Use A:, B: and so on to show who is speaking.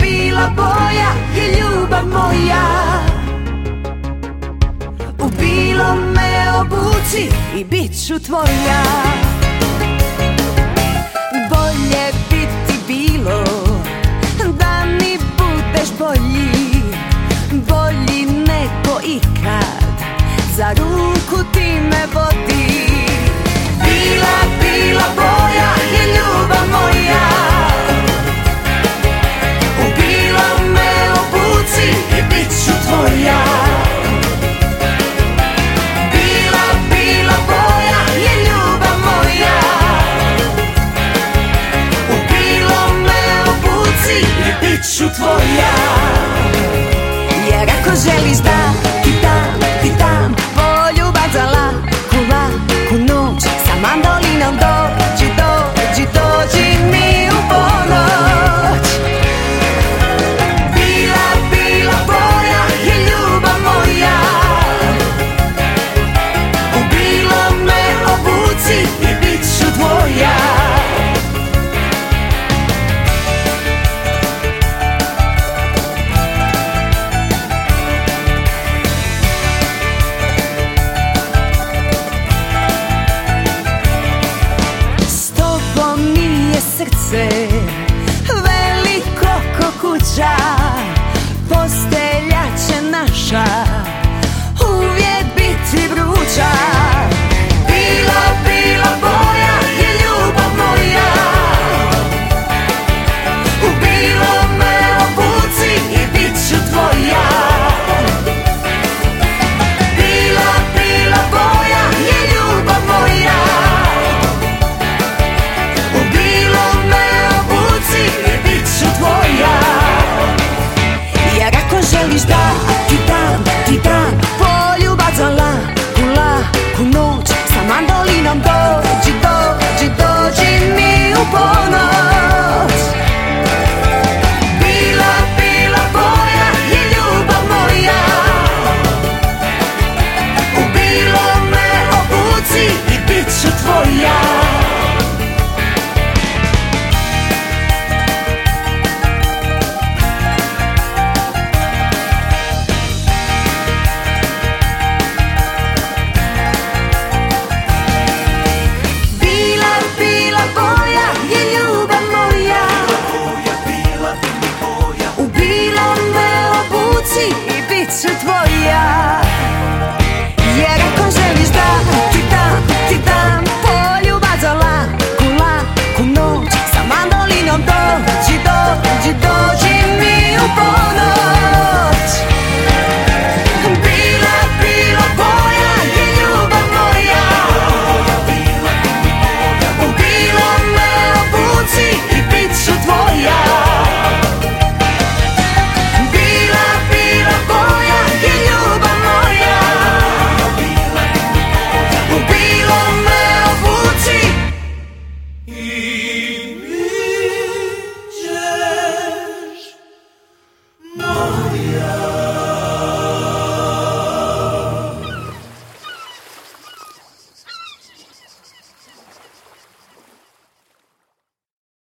A: bila boja i ljubav moja. U bilo me obuci i bit ću tvoja. Bolje bi ti bilo da mi budeš bolji, bolji nego ikad, za ruku ti me vodi. Bila boja i ljubav moja. U bilo me obuci i bit ću tvoja. Bila boja i ljubav moja. U bilo me obuci i bit ću tvoja. Jer ako želiš da ti dam poljubav za laku noć, sa mandolinom dođi mi u ponoć. Bila boja i ljubav moja. U bilo me obuci i bit ću tvoja. Srce veliko ko kuća, postelja će naša uvijek biti vruća.